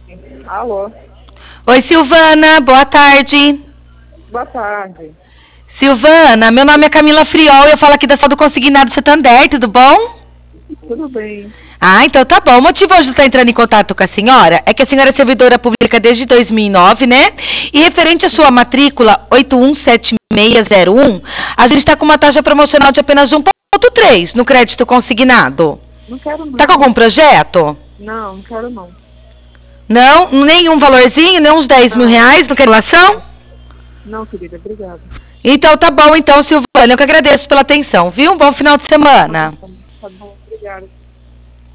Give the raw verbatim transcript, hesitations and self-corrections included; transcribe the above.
Alô? Oi, Silvana, boa tarde. Boa tarde. Silvana, meu nome é Camila Friol e eu falo aqui da Sala do Consignado Santander, tudo bom? Tudo bem. Ah, então tá bom. O motivo hoje de estar entrando em contato com a senhora é que a senhora é servidora pública desde dois mil e nove, né? E referente à sua matrícula oito um sete seis zero um, a gente está com uma taxa promocional de apenas um ponto três no crédito consignado. Não quero não. Tá com algum projeto? Não, não quero não. Não? Nenhum valorzinho? Nem uns dez mil reais no relação? Não, querida, obrigada. Então tá bom, então, Silvana. Eu que agradeço pela atenção, viu? Um bom final de semana. Tá bom, obrigada.